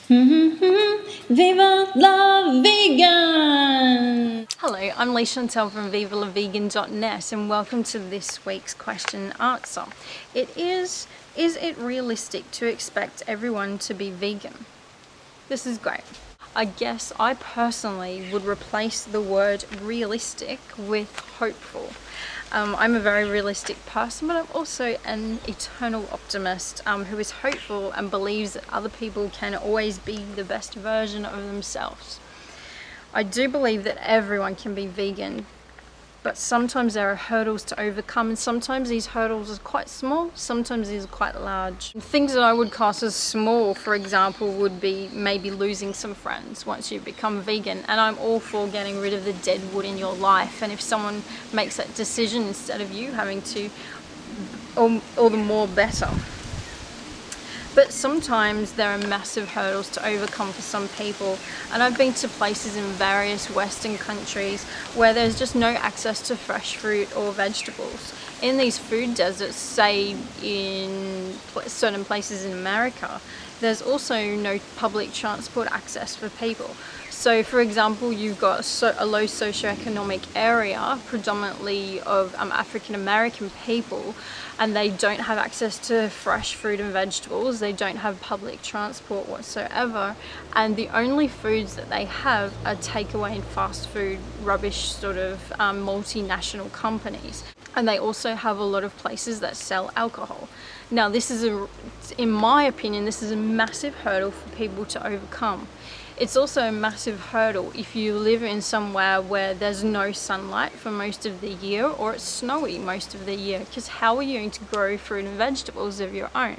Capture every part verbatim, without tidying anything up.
Viva la Vegan! Hello, I'm Lee Chantel from viva la vegan dot net and welcome to this week's question and answer. It is, is it realistic to expect everyone to be vegan? This is great. I guess I personally would replace the word realistic with hopeful. Um, I'm a very realistic person, but I'm also an eternal optimist um, who is hopeful and believes that other people can always be the best version of themselves. I do believe that everyone can be vegan, but sometimes there are hurdles to overcome, and sometimes these hurdles are quite small, sometimes these are quite large. Things that I would class as small, for example, would be maybe losing some friends once you become vegan, and I'm all for getting rid of the dead wood in your life, and if someone makes that decision instead of you having to, all, all the more better. But sometimes there are massive hurdles to overcome for some people, and I've been to places in various Western countries where there's just no access to fresh fruit or vegetables. In these food deserts, say in certain places in America, there's also no public transport access for people. So for example, you've got a low socioeconomic area, predominantly of um, African American people, and they don't have access to fresh fruit and vegetables. They don't have public transport whatsoever, and the only foods that they have are takeaway and fast food rubbish sort of um, multinational companies. And they also have a lot of places that sell alcohol. Now this is, a, in my opinion, this is a massive hurdle for people to overcome. It's also a massive hurdle if you live in somewhere where there's no sunlight for most of the year, or it's snowy most of the year, because how are you going to grow fruit and vegetables of your own?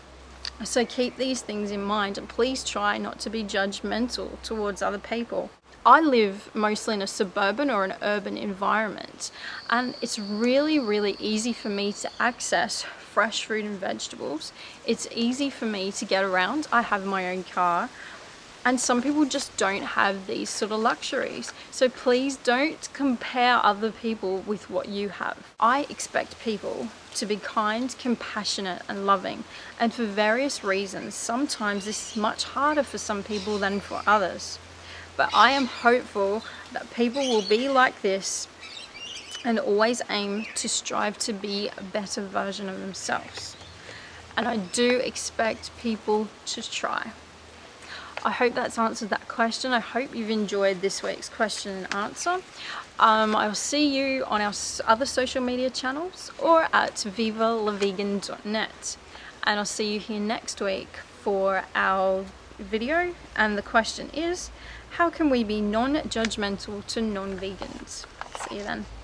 So keep these things in mind, and please try not to be judgmental towards other people. I live mostly in a suburban or an urban environment, and it's really, really easy for me to access fresh fruit and vegetables. It's easy for me to get around. I have my own car. And some people just don't have these sort of luxuries. So please don't compare other people with what you have. I expect people to be kind, compassionate, and loving. And for various reasons, sometimes this is much harder for some people than for others. But I am hopeful that people will be like this and always aim to strive to be a better version of themselves. And I do expect people to try. I hope that's answered that question. I hope you've enjoyed this week's question and answer. Um, I'll see you on our other social media channels or at viva la vegan dot net. And I'll see you here next week for our video. And the question is, how can we be non-judgmental to non-vegans? See you then.